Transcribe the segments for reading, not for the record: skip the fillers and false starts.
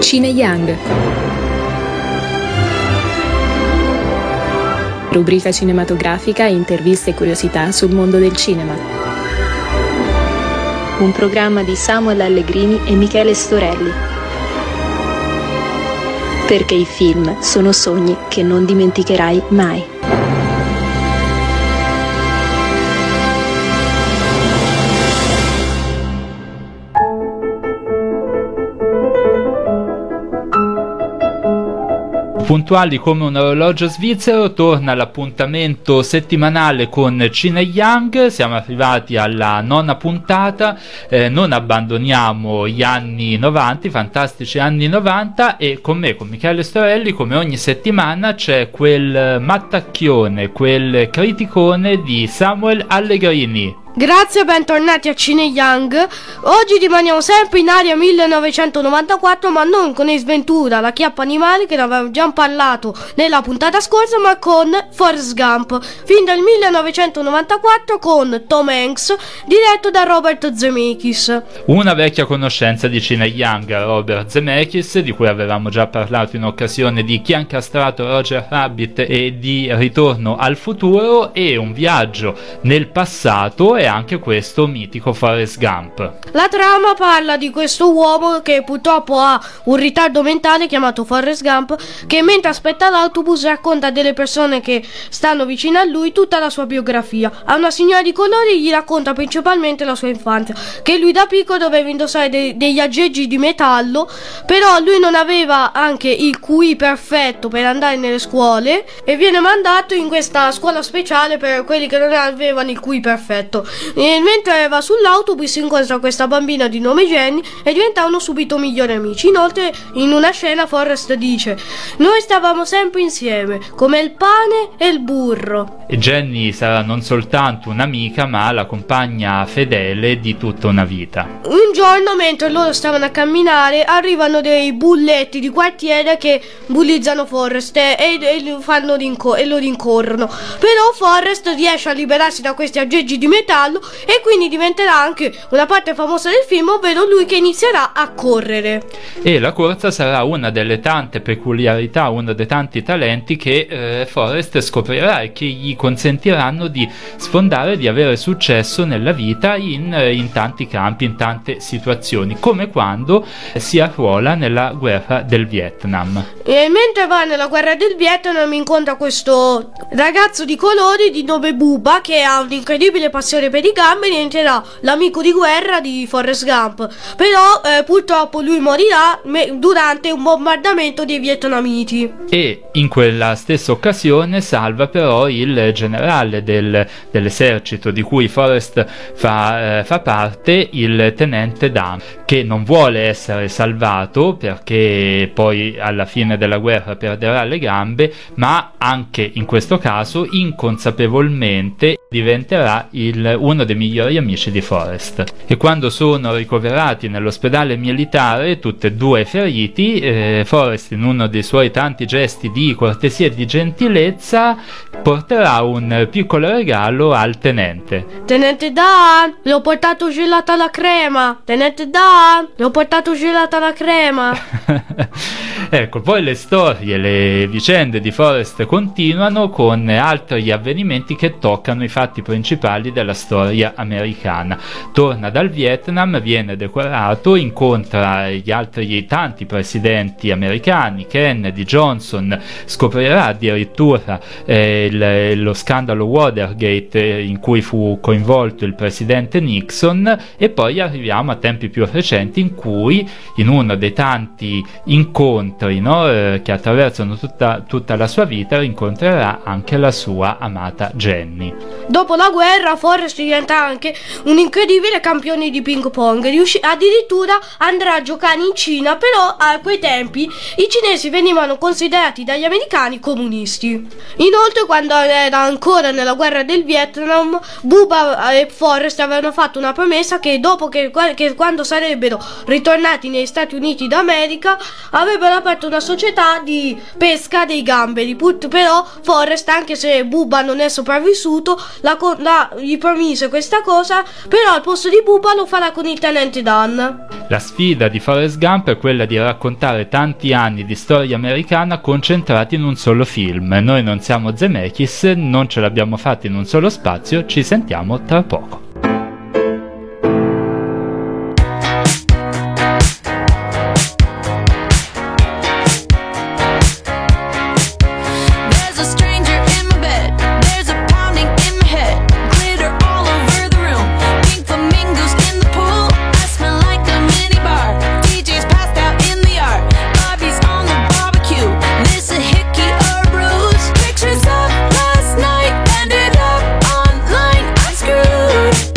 Cine Young. Rubrica cinematografica, interviste e curiosità sul mondo del cinema. Un programma di Samuel Allegrini e Michele Storelli. Perché i film sono sogni che non dimenticherai mai. Puntuali come un orologio svizzero, torna l'appuntamento settimanale con Cine Young. Siamo arrivati alla 9ª puntata, non abbandoniamo gli anni 90, i fantastici anni 90, e con me, con Michele Storelli, come ogni settimana c'è quel mattacchione, quel criticone di Samuel Allegrini. Grazie e bentornati a Cine Young. Oggi rimaniamo sempre in area 1994, ma non con Ace Ventura, la chiappa animale, che ne avevamo già parlato nella puntata scorsa, ma con Forrest Gump, film del 1994 con Tom Hanks, diretto da Robert Zemeckis. Una vecchia conoscenza di Cine Young, Robert Zemeckis, di cui avevamo già parlato in occasione di Chi ha incastrato Roger Rabbit e di Ritorno al futuro, e un viaggio nel passato e anche questo mitico Forrest Gump. La trama parla di questo uomo che purtroppo ha un ritardo mentale chiamato Forrest Gump, che mentre aspetta l'autobus racconta delle persone che stanno vicino a lui tutta la sua biografia. A una signora di colore gli racconta principalmente la sua infanzia, che lui da piccolo doveva indossare degli aggeggi di metallo, però lui non aveva anche il QI perfetto per andare nelle scuole e viene mandato in questa scuola speciale per quelli che non avevano il QI perfetto. E mentre va sull'autobus incontra questa bambina di nome Jenny e diventano subito migliori amici. Inoltre in una scena Forrest dice: noi stavamo sempre insieme come il pane e il burro. E Jenny sarà non soltanto un'amica, ma la compagna fedele di tutta una vita. Un giorno, mentre loro stavano a camminare, arrivano dei bulletti di quartiere che bullizzano Forrest e lo rincorrono. Però Forrest riesce a liberarsi da questi aggeggi di metallo e quindi diventerà anche una parte famosa del film, ovvero lui che inizierà a correre. E la corsa sarà una delle tante peculiarità, uno dei tanti talenti che Forrest scoprirà e che gli consentiranno di sfondare, di avere successo nella vita in tanti campi, in tante situazioni, come quando si arruola nella guerra del Vietnam. E mentre va nella guerra del Vietnam incontra questo ragazzo di colore di nome Bubba, che ha un'incredibile passione per i gambi e diventerà l'amico di guerra di Forrest Gump. Però purtroppo lui morirà durante un bombardamento dei vietnamiti. E in quella stessa occasione salva però il generale dell'esercito di cui Forrest fa parte, il tenente Dan, che non vuole essere salvato perché poi alla fine della guerra perderà le gambe, ma anche in questo caso inconsapevolmente diventerà uno dei migliori amici di Forrest. E quando sono ricoverati nell'ospedale militare, tutti e due feriti, Forrest, in uno dei suoi tanti gesti di cortesia e di gentilezza, porterà un piccolo regalo al tenente. Tenente Dan, le ho portato gelata alla crema. Tenente Dan, le ho portato gelata alla crema. Ecco, poi le storie, le vicende di Forrest continuano con altri avvenimenti che toccano i fatti principali della storia americana. Torna dal Vietnam, viene decorato, incontra gli altri tanti presidenti americani, Kennedy, Johnson, scoprirà addirittura lo scandalo Watergate in cui fu coinvolto il presidente Nixon, e poi arriviamo a tempi più recenti in cui, in uno dei tanti incontri che attraversano tutta la sua vita, incontrerà anche la sua amata Jenny. Dopo la guerra Forrest diventa anche un incredibile campione di ping pong, addirittura andrà a giocare in Cina, però a quei tempi i cinesi venivano considerati dagli americani comunisti. Inoltre, quando era ancora nella guerra del Vietnam, Bubba e Forrest avevano fatto una promessa che dopo che quando sarebbero ritornati negli Stati Uniti d'America avrebbero aperto una società di pesca dei gamberi. Però Forrest, anche se Bubba non è sopravvissuto, gli promise questa cosa, però al posto di Bubba lo farà con il tenente Dan. La sfida di Forrest Gump è quella di raccontare tanti anni di storia americana concentrati in un solo film. Noi non siamo Zemeckis, non ce l'abbiamo fatta in un solo spazio, ci sentiamo tra poco. Pictures of last night ended up online. I'm screwed.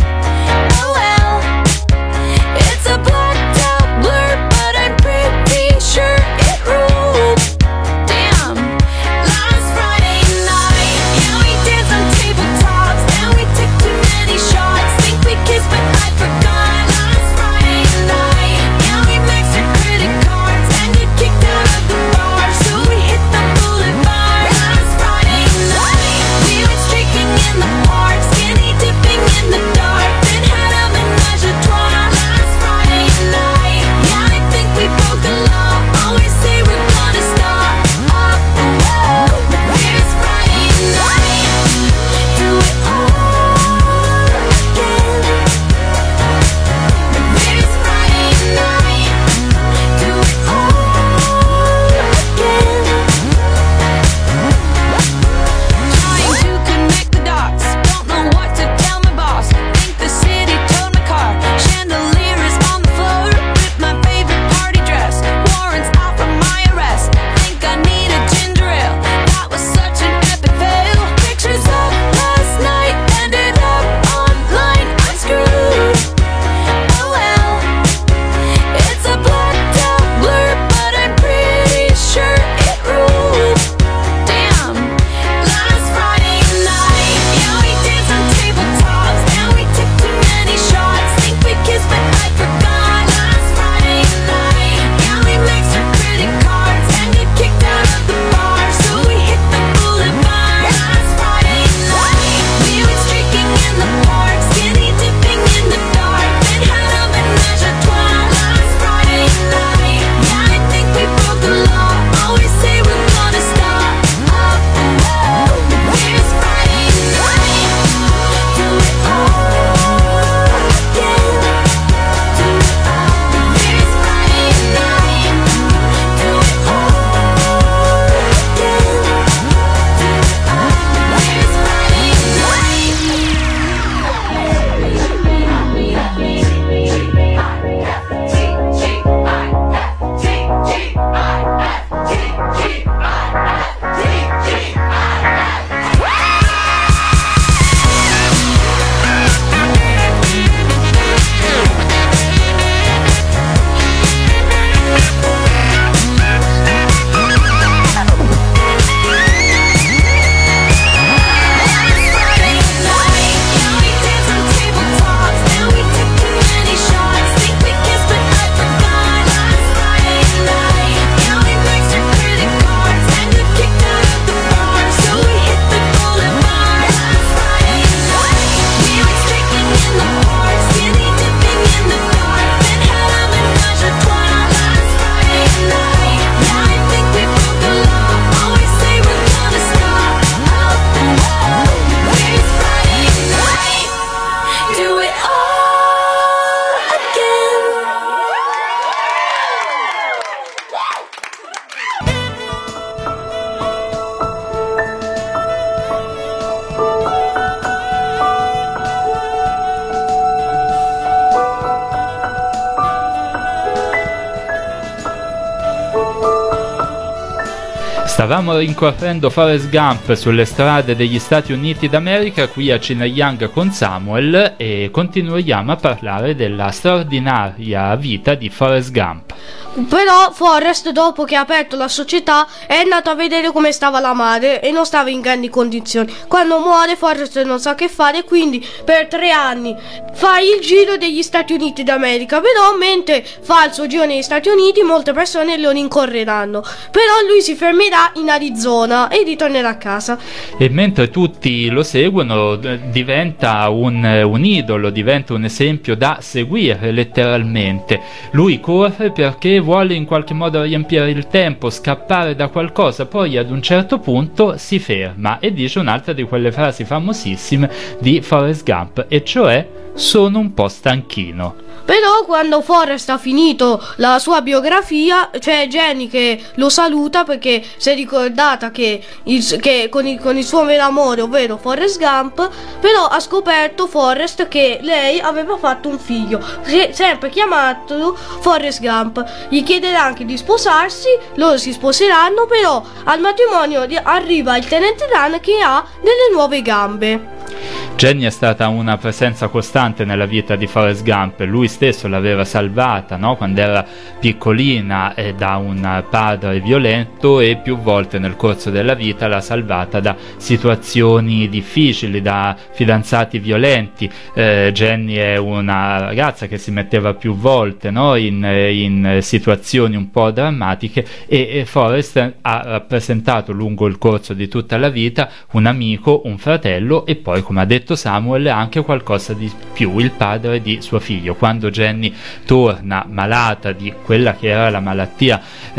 Stavamo rincorrendo Forrest Gump sulle strade degli Stati Uniti d'America qui a Cine Young con Samuel e continuiamo a parlare della straordinaria vita di Forrest Gump. Però Forrest, dopo che ha aperto la società, è andato a vedere come stava la madre e non stava in grandi condizioni. Quando muore Forrest non sa che fare, quindi per 3 anni fa il giro degli Stati Uniti d'America. Però mentre fa il suo giro negli Stati Uniti molte persone lo rincorreranno. Però lui si fermerà in Arizona e ritornerà a casa. E mentre tutti lo seguono diventa un idolo, diventa un esempio da seguire letteralmente. Lui corre perché vuole in qualche modo riempire il tempo, scappare da qualcosa, poi ad un certo punto si ferma e dice un'altra di quelle frasi famosissime di Forrest Gump, e cioè: sono un po' stanchino. Però quando Forrest ha finito la sua biografia, c'è Jenny che lo saluta perché si è ricordata che con il suo vero amore, ovvero Forrest Gump, però ha scoperto Forrest che lei aveva fatto un figlio, sempre chiamato Forrest Gump. Gli chiederà anche di sposarsi, loro si sposeranno, però al matrimonio arriva il tenente Dan che ha delle nuove gambe. Jenny è stata una presenza costante nella vita di Forrest Gump, lui stesso l'aveva salvata, no? Quando era piccolina da un padre violento, e più volte nel corso della vita l'ha salvata da situazioni difficili, da fidanzati violenti. Jenny è una ragazza che si metteva più volte, no? in situazioni un po' drammatiche, e Forrest ha rappresentato lungo il corso di tutta la vita un amico, un fratello e poi, come ha detto Samuel, anche qualcosa di più, il padre di suo figlio. Quando Jenny torna malata di quella che era la malattia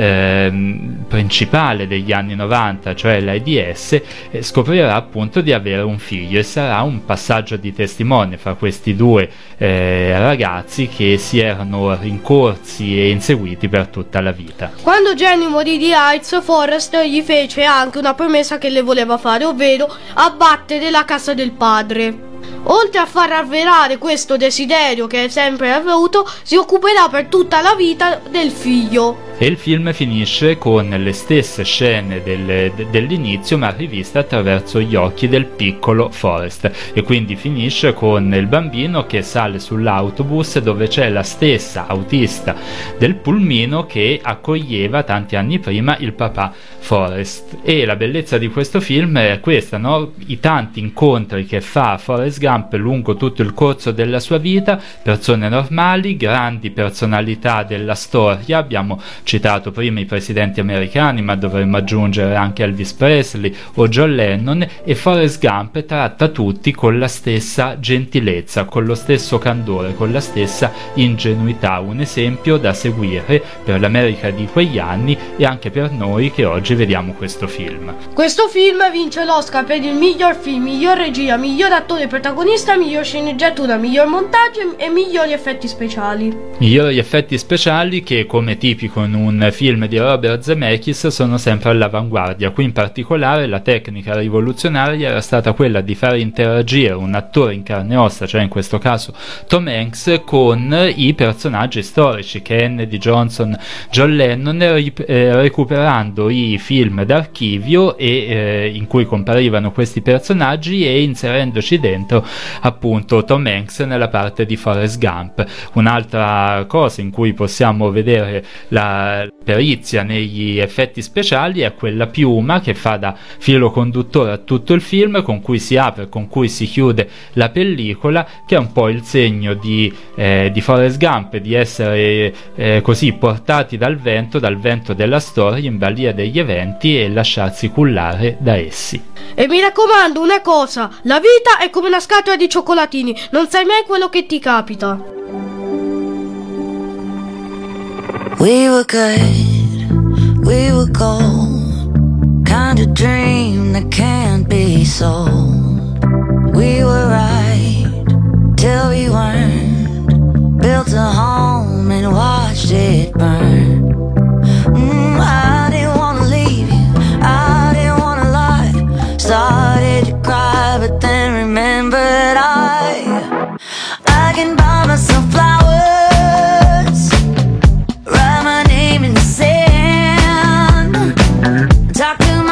principale degli anni 90, cioè l'AIDS, scoprirà appunto di avere un figlio, e sarà un passaggio di testimone fra questi due ragazzi che si erano rincorsi e inseguiti per tutta la vita. Quando Jenny morì di AIDS, Forrest gli fece anche una promessa che le voleva fare, ovvero abbattere la casa del padre. Oltre a far avverare questo desiderio che sempre avuto, si occuperà per tutta la vita del figlio. E il film finisce con le stesse scene dell'inizio, ma riviste attraverso gli occhi del piccolo Forrest, e quindi finisce con il bambino che sale sull'autobus dove c'è la stessa autista del pulmino che accoglieva tanti anni prima il papà Forrest. E la bellezza di questo film è questa, no? I tanti incontri che fa Forrest Gump lungo tutto il corso della sua vita, persone normali, grandi personalità della storia. Abbiamo citato prima i presidenti americani, ma dovremmo aggiungere anche Elvis Presley o John Lennon, e Forrest Gump tratta tutti con la stessa gentilezza, con lo stesso candore, con la stessa ingenuità, un esempio da seguire per l'America di quegli anni e anche per noi che oggi vediamo questo film. Questo film vince l'Oscar per il miglior film, miglior regia, miglior attore protagonista, miglior sceneggiatura, miglior montaggio e migliori effetti speciali. Migliori effetti speciali che, come tipico in un film di Robert Zemeckis, sono sempre all'avanguardia. Qui in particolare la tecnica rivoluzionaria era stata quella di far interagire un attore in carne e ossa, cioè in questo caso Tom Hanks, con i personaggi storici, Kennedy, Johnson, John Lennon, recuperando i film d'archivio in cui comparivano questi personaggi e inserendoci dentro appunto Tom Hanks nella parte di Forrest Gump. Un'altra cosa in cui possiamo vedere la perizia negli effetti speciali è quella piuma che fa da filo conduttore a tutto il film, con cui si apre, con cui si chiude la pellicola, che è un po' il segno di Forrest Gump, di essere così portati dal vento della storia in balia degli eventi e lasciarsi cullare da essi. E mi raccomando una cosa, la vita è come una scatola di cioccolatini, non sai mai quello che ti capita. We were good, we were gold, kind of dream that can't be sold. We were right till we weren't, built a home and watched it burn. I didn't wanna leave you, I didn't wanna lie, started to cry but then remembered I can buy myself flowers, write my name in the sand, talk to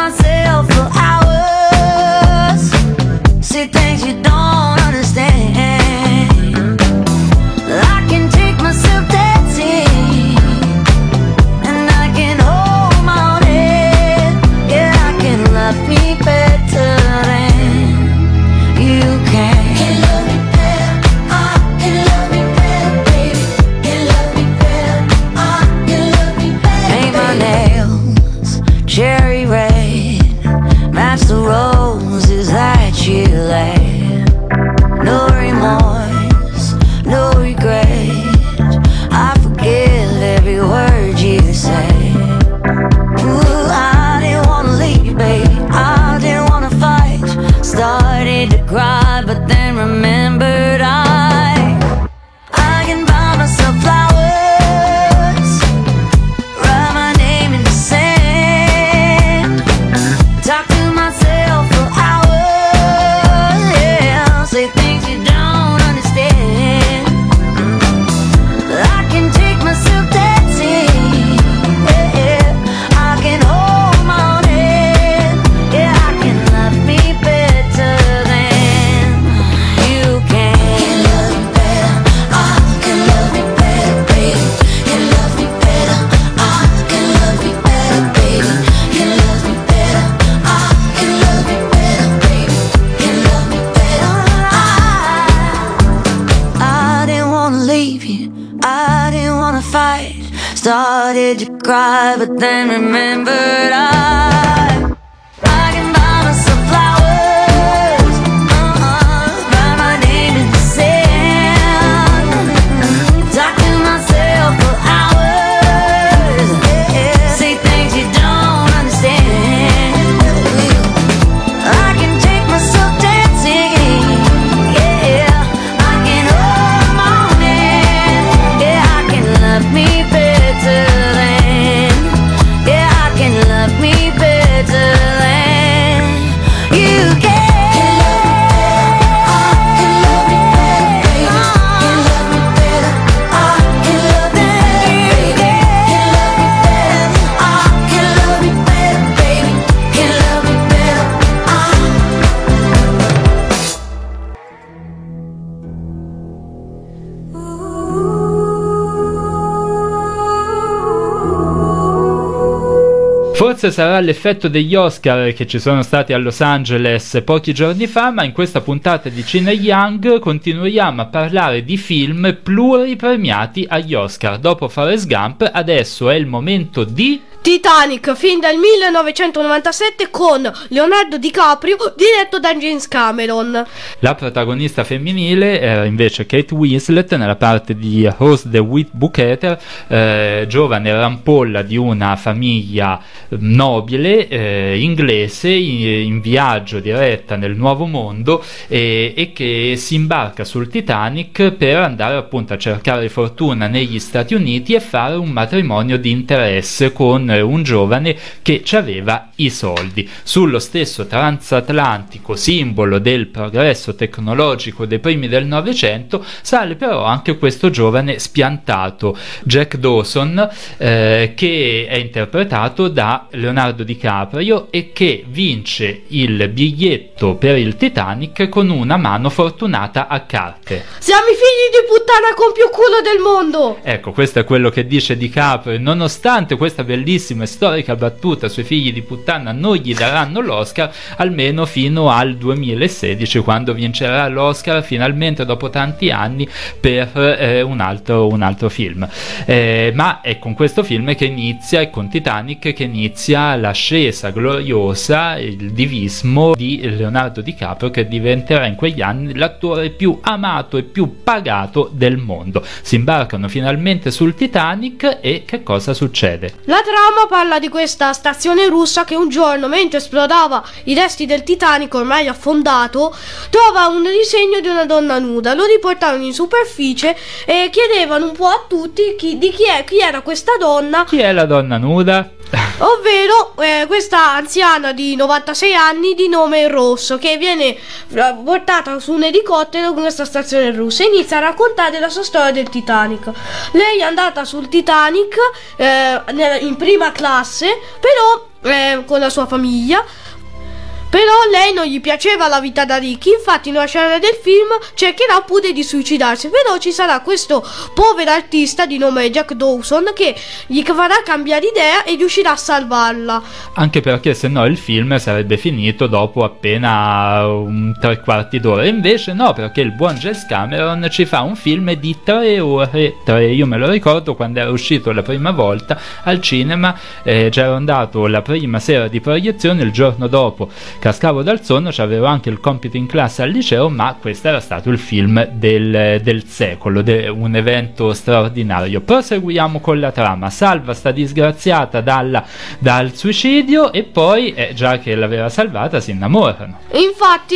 can buy myself flowers, write my name in the sand, talk to myself for hours, yeah, say things you don't understand. I can take myself dancing, yeah, I can hold my own hand, yeah, I can love me better than you can. Can love me better, I can love me better, baby. Can love me better, I can love me better, baby. Can love me better, I can love me better, baby. Can love me better, I didn't wanna leave you, I didn't wanna fight. Started to cry, but then remembered I can buy myself flowers, write my name in the sand, talk to myself for hours, yeah, say things you don't understand. I can take myself dancing, yeah, I can hold my own hand, yeah, I can love me better than, yeah, I can love me better than you can. Forse sarà l'effetto degli Oscar che ci sono stati a Los Angeles pochi giorni fa, ma in questa puntata di Cine Young continuiamo a parlare di film pluripremiati agli Oscar. Dopo Forrest Gump, adesso è il momento di Titanic, film del 1997 con Leonardo DiCaprio, diretto da James Cameron. La protagonista femminile era invece Kate Winslet nella parte di Rose the Witch-Bucketer, giovane rampolla di una famiglia nobile inglese in viaggio diretta nel nuovo mondo e che si imbarca sul Titanic per andare appunto a cercare fortuna negli Stati Uniti e fare un matrimonio di interesse con un giovane che ci aveva i soldi. Sullo stesso transatlantico, simbolo del progresso tecnologico dei primi del Novecento, sale però anche questo giovane spiantato, Jack Dawson, che è interpretato da Leonardo DiCaprio e che vince il biglietto per il Titanic con una mano fortunata a carte. Siamo i figli di puttana con più culo del mondo! Ecco, questo è quello che dice DiCaprio. Nonostante questa bellissima e storica battuta sui figli di puttana, non gli daranno l'Oscar almeno fino al 2016, quando vincerà l'Oscar finalmente dopo tanti anni per un altro film. Ma è con questo film che inizia, è con Titanic che inizia l'ascesa gloriosa, il divismo di Leonardo DiCaprio, che diventerà in quegli anni l'attore più amato e più pagato del mondo. Si imbarcano finalmente sul Titanic e che cosa succede? La trama parla di questa stazione russa che un giorno, mentre esplorava i resti del Titanic ormai affondato, trova un disegno di una donna nuda. Lo riportarono in superficie e chiedevano un po' a tutti chi era questa donna. Chi è la donna nuda? Ovvero questa anziana di 96 anni di nome Rosso, che viene portata su un elicottero con questa stazione russa e inizia a raccontare la sua storia del Titanic. Lei è andata sul Titanic in prima classe, però con la sua famiglia. Però lei non gli piaceva la vita da ricchi, infatti in una scena del film cercherà pure di suicidarsi, però ci sarà questo povero artista di nome Jack Dawson che gli farà cambiare idea e riuscirà a salvarla. Anche perché se no il film sarebbe finito dopo appena un 3/4 d'ora, invece no, perché il buon James Cameron ci fa un film di 3 ore, io me lo ricordo quando era uscito la prima volta al cinema, c'era andato la prima sera di proiezione, il giorno dopo cascavo dal sonno, c'avevo anche il compito in classe al liceo, ma questo era stato il film del secolo, un evento straordinario. Proseguiamo con la trama. Salva sta disgraziata dal suicidio e poi, già che l'aveva salvata, si innamorano. Infatti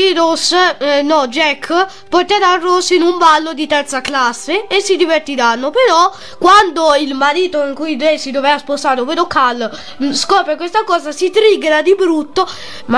Jack porterà Rose in un ballo di terza classe e si divertiranno, però quando il marito in cui lei si doveva sposare, ovvero Cal, scopre questa cosa, si triggera di brutto, ma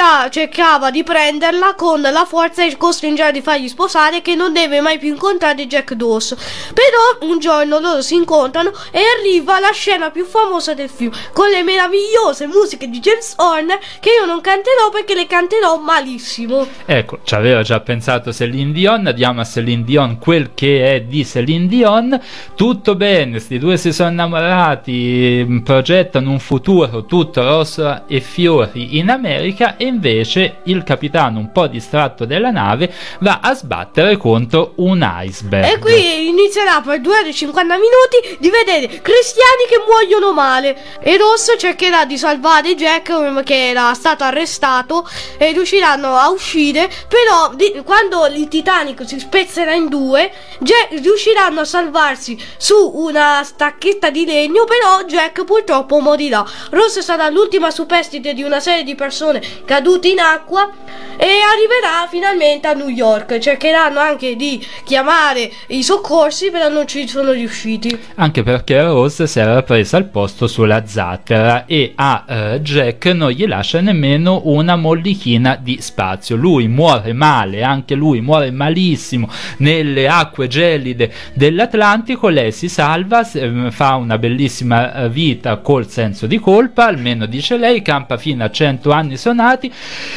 cercava di prenderla con la forza e costringerla di fargli sposare, che non deve mai più incontrare Jack Doss. Però un giorno loro si incontrano e arriva la scena più famosa del film, con le meravigliose musiche di James Horner, che io non canterò perché le canterò malissimo. Ecco, ci aveva già pensato Céline Dion, diamo a Céline Dion quel che è di Céline Dion. Tutto bene, sti due si sono innamorati, progettano un futuro tutto rosso e fiori in America, e invece il capitano, un po' distratto della nave, va a sbattere contro un iceberg. E qui inizierà per 2 ore e 50 minuti di vedere cristiani che muoiono male, e Ross cercherà di salvare Jack, che era stato arrestato, e riusciranno a uscire. Però quando il Titanic si spezzerà in due, riusciranno a salvarsi su una stacchetta di legno, però Jack purtroppo morirà. Ross sarà l'ultima superstite di una serie di persone cadute in acqua e arriverà finalmente a New York. Cercheranno anche di chiamare i soccorsi, però non ci sono riusciti, anche perché Rose si era presa il posto sulla zattera e a Jack non gli lascia nemmeno una mollichina di spazio. Lui muore male, anche lui muore malissimo nelle acque gelide dell'Atlantico. Lei si salva, fa una bellissima vita col senso di colpa, almeno dice lei, campa fino a 100 anni sonati,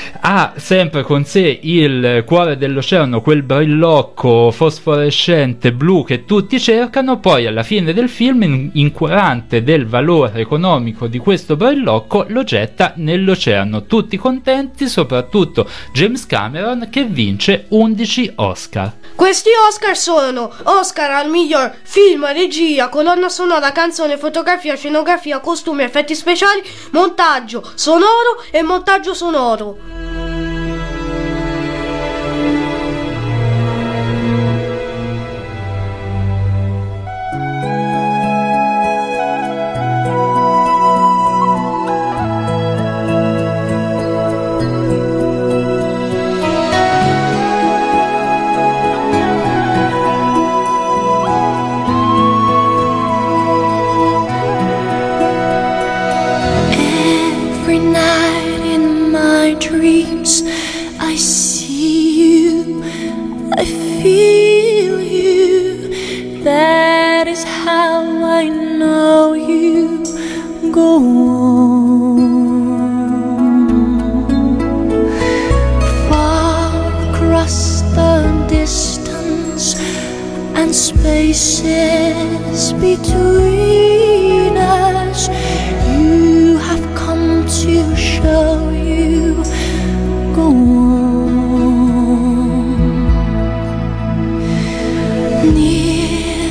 ha sempre con sé il cuore dell'oceano, quel brillocco fosforescente blu che tutti cercano. Poi alla fine del film, incurante del valore economico di questo brillocco, lo getta nell'oceano. Tutti contenti, soprattutto James Cameron, che vince 11 Oscar. Questi Oscar sono Oscar al miglior film, regia, colonna sonora, canzone, fotografia, scenografia, costumi, effetti speciali, montaggio sonoro e montaggio sonoro. Dreams, I see you, I feel you. That is how I know you. Go on, far across the distance and spaces between us. You have come to show you. Go on, near,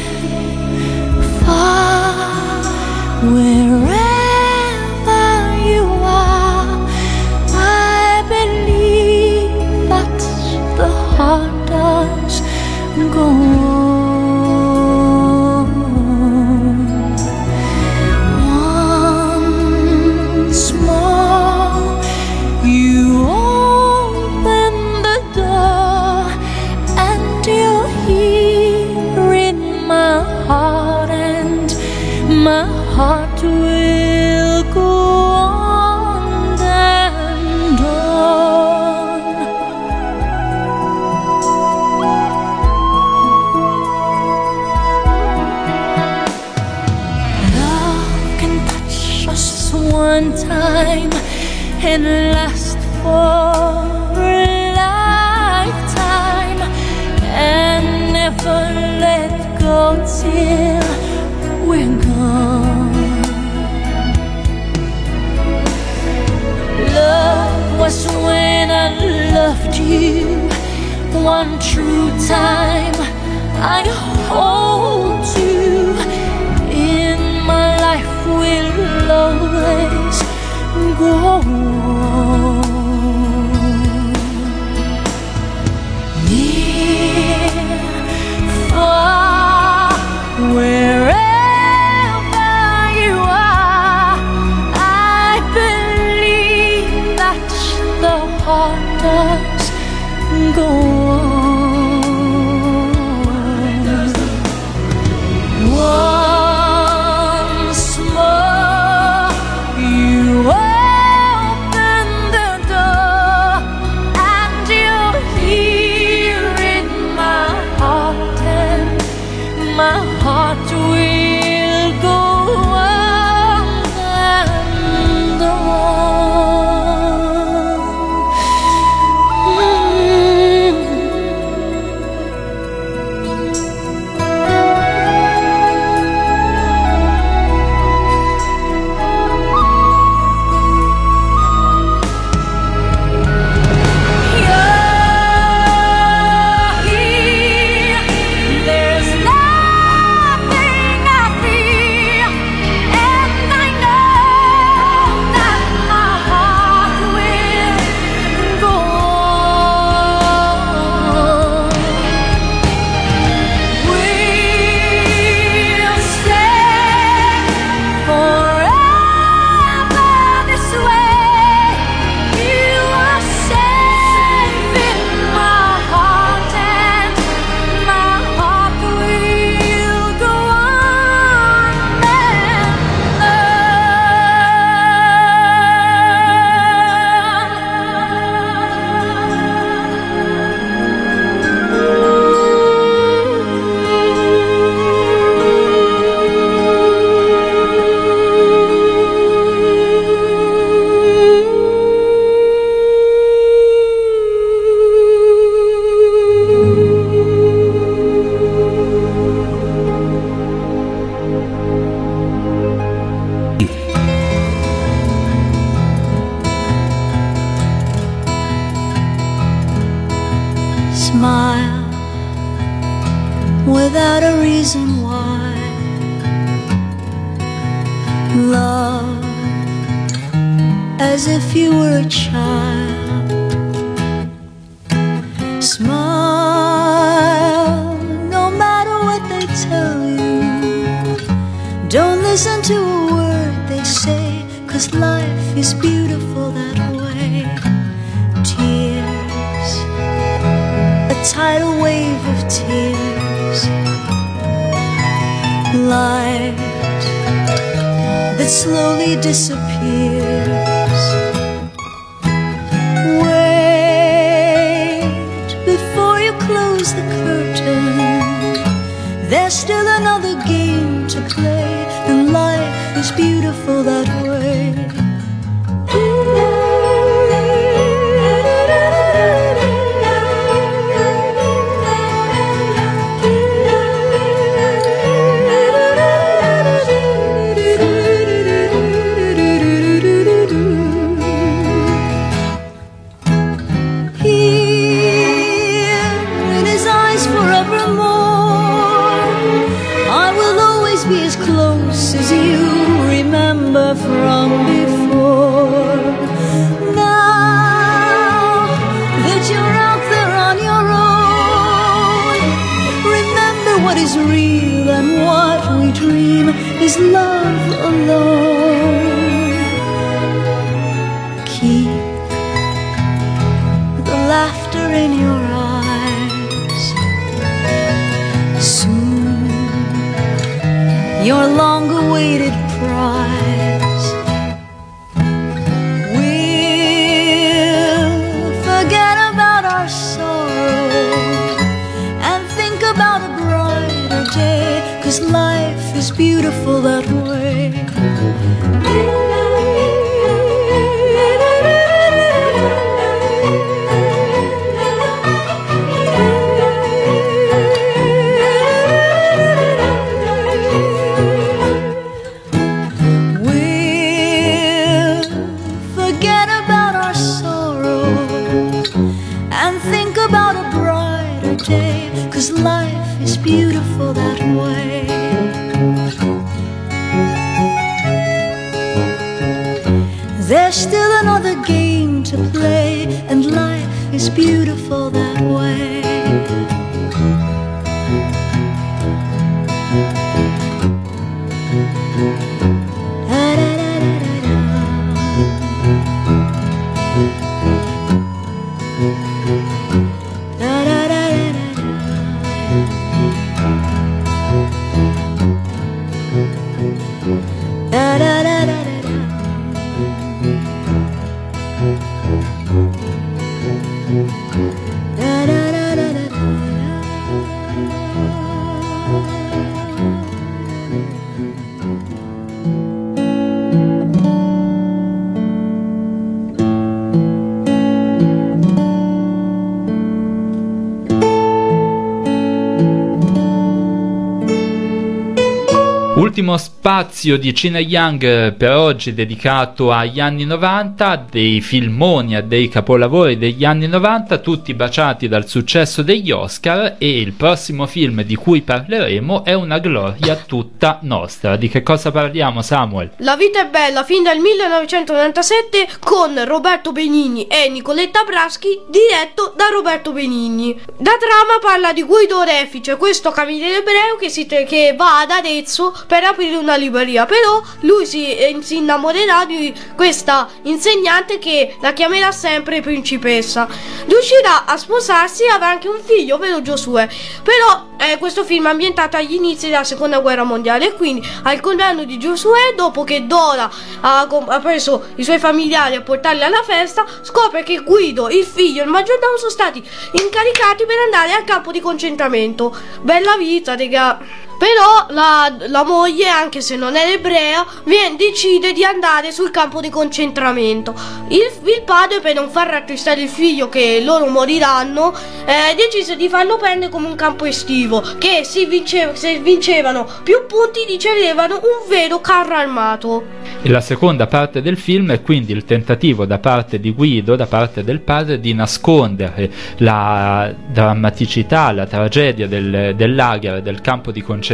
far, wherever you are, I believe that the heart does go on. Once more, you open the door, and you're here in my heart, and my heart will go on and on. Love can touch us one time and last for a lifetime, and never let go till we're gone. Love was when I loved you one true time. I hold you in my life, will always go on. heart will go on and smile without a reason why. Love as if you were a child. Smile no matter what they tell you. Don't listen to a word they say, 'cause life is beautiful that way. Tears, a tidal wave of tears. Light that slowly disappears. Wait before you close the curtain. There's still another game to play, and life is beautiful that way. Be as close as you remember from before. Now that you're out there on your own, remember what is real, and what we dream is love alone. Keep the laughter in your eyes. Soon your long-awaited prize we'll forget about our sorrow and think about a brighter day, 'cause life is beautiful that way. Think about a brighter day, 'cause life is beautiful that way. There's still another game to play, and life is beautiful that way. Da da da da da. Ultimo spazio di Cine Young per oggi dedicato agli anni 90, dei filmoni, a dei capolavori degli anni 90, tutti baciati dal successo degli Oscar, e il prossimo film di cui parleremo è una gloria tutta nostra. Di che cosa parliamo, Samuel? La vita è bella, fin dal 1997, con Roberto Benigni e Nicoletta Braschi, diretto da Roberto Benigni. La trama parla di Guido Refice, questo cameriere ebreo che va ad Arezzo per aprire una libreria, però lui si innamorerà di questa insegnante che la chiamerà sempre principessa. Riuscirà a sposarsi e avrà anche un figlio, ovvero Giosuè. Però questo film è ambientato agli inizi della seconda guerra mondiale, e quindi al compleanno di Giosuè, dopo che Dora ha preso i suoi familiari a portarli alla festa, scopre che Guido, il figlio e il maggiordomo sono stati incaricati per andare al campo di concentramento. Bella vita, raga. Però la moglie, anche se non è ebrea, decide di andare sul campo di concentramento. Il padre, per non far rattristare il figlio che loro moriranno, decise di farlo prendere come un campo estivo, che se vincevano più punti ricevevano un vero carro armato. E la seconda parte del film è quindi il tentativo da parte di Guido, da parte del padre, di nascondere la drammaticità, la tragedia del lager, del campo di concentramento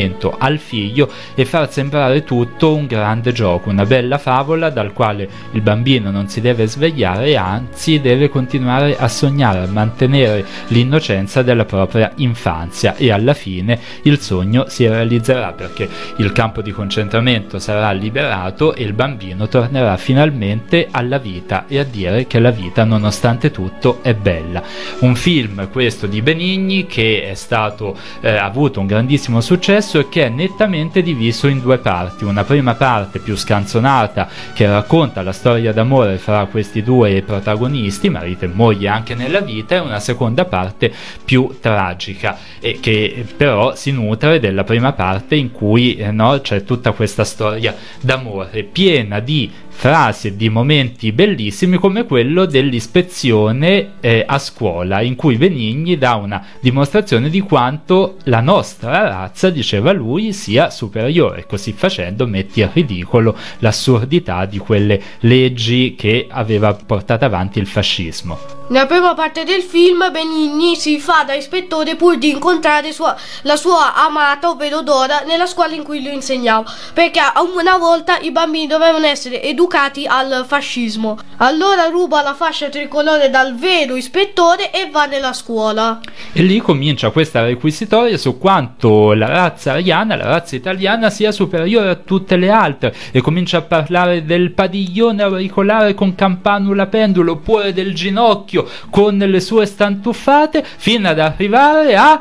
al figlio, e far sembrare tutto un grande gioco, una bella favola dal quale il bambino non si deve svegliare, anzi deve continuare a sognare, a mantenere l'innocenza della propria infanzia, e alla fine il sogno si realizzerà, perché il campo di concentramento sarà liberato e il bambino tornerà finalmente alla vita e a dire che la vita, nonostante tutto, è bella. Un film, questo di Benigni, che è stato ha avuto un grandissimo successo e che è nettamente diviso in due parti. Una prima parte più scanzonata, che racconta la storia d'amore fra questi due protagonisti, marito e moglie anche nella vita, e una seconda parte più tragica, e che però si nutre della prima parte, in cui c'è tutta questa storia d'amore piena di frasi e di momenti bellissimi, come quello dell'ispezione a scuola, in cui Benigni dà una dimostrazione di quanto la nostra razza, diceva lui, sia superiore. Così facendo metti a ridicolo l'assurdità di quelle leggi che aveva portato avanti il fascismo. Nella prima parte del film Benigni si fa da ispettore pur di incontrare la sua amata, ovvero Dora, nella scuola in cui lui insegnava, perché una volta i bambini dovevano essere educati al fascismo. Allora ruba la fascia tricolore dal vero ispettore e va nella scuola. E lì comincia questa requisitoria su quanto la razza ariana, la razza italiana, sia superiore a tutte le altre, e comincia a parlare del padiglione auricolare con campanula pendulo, oppure del ginocchio con le sue stantuffate, fino ad arrivare a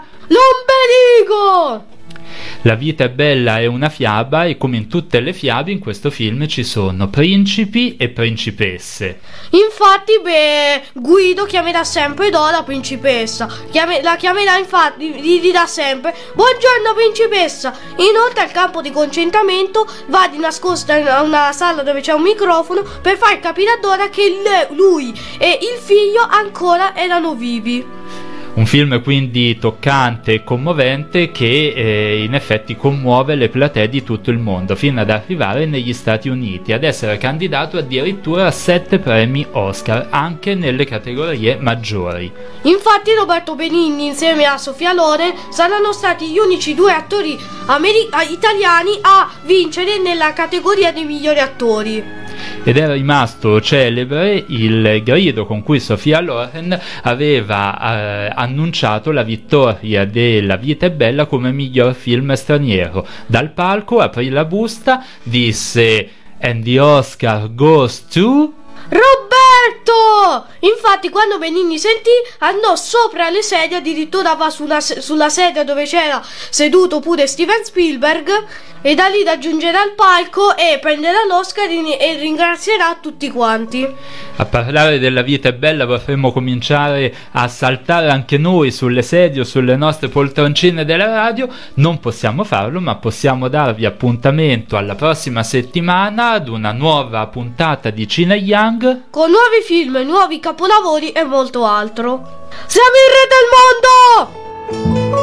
l'ombelico. La vita è bella è una fiaba, e come in tutte le fiabe in questo film ci sono principi e principesse. Infatti Guido chiamerà sempre Dora principessa, la chiamerà, infatti gli dirà sempre buongiorno principessa. Inoltre al campo di concentramento va di nascosta in una sala dove c'è un microfono per far capire a Dora che lui e il figlio ancora erano vivi. Un film quindi toccante e commovente, che in effetti commuove le platee di tutto il mondo, fino ad arrivare negli Stati Uniti, ad essere candidato addirittura a 7 premi Oscar, anche nelle categorie maggiori. Infatti Roberto Benigni insieme a Sofia Loren saranno stati gli unici 2 attori italiani a vincere nella categoria dei migliori attori. Ed è rimasto celebre il grido con cui Sofia Loren aveva annunciato la vittoria della Vita è bella come miglior film straniero. Dal palco aprì la busta, disse "And the Oscar goes to..." Roberto! Infatti quando Benigni sentì, andò sopra le sedie, addirittura va sulla sedia dove c'era seduto pure Steven Spielberg, e da lì raggiungerà il palco e prenderà l'Oscar e ringrazierà tutti quanti. A parlare della Vita è bella vorremmo cominciare a saltare anche noi sulle sedie o sulle nostre poltroncine della radio. Non possiamo farlo, ma possiamo darvi appuntamento alla prossima settimana ad una nuova puntata di Cine Young, con nuovi film, nuovi capolavori e molto altro. Siamo il re del mondo!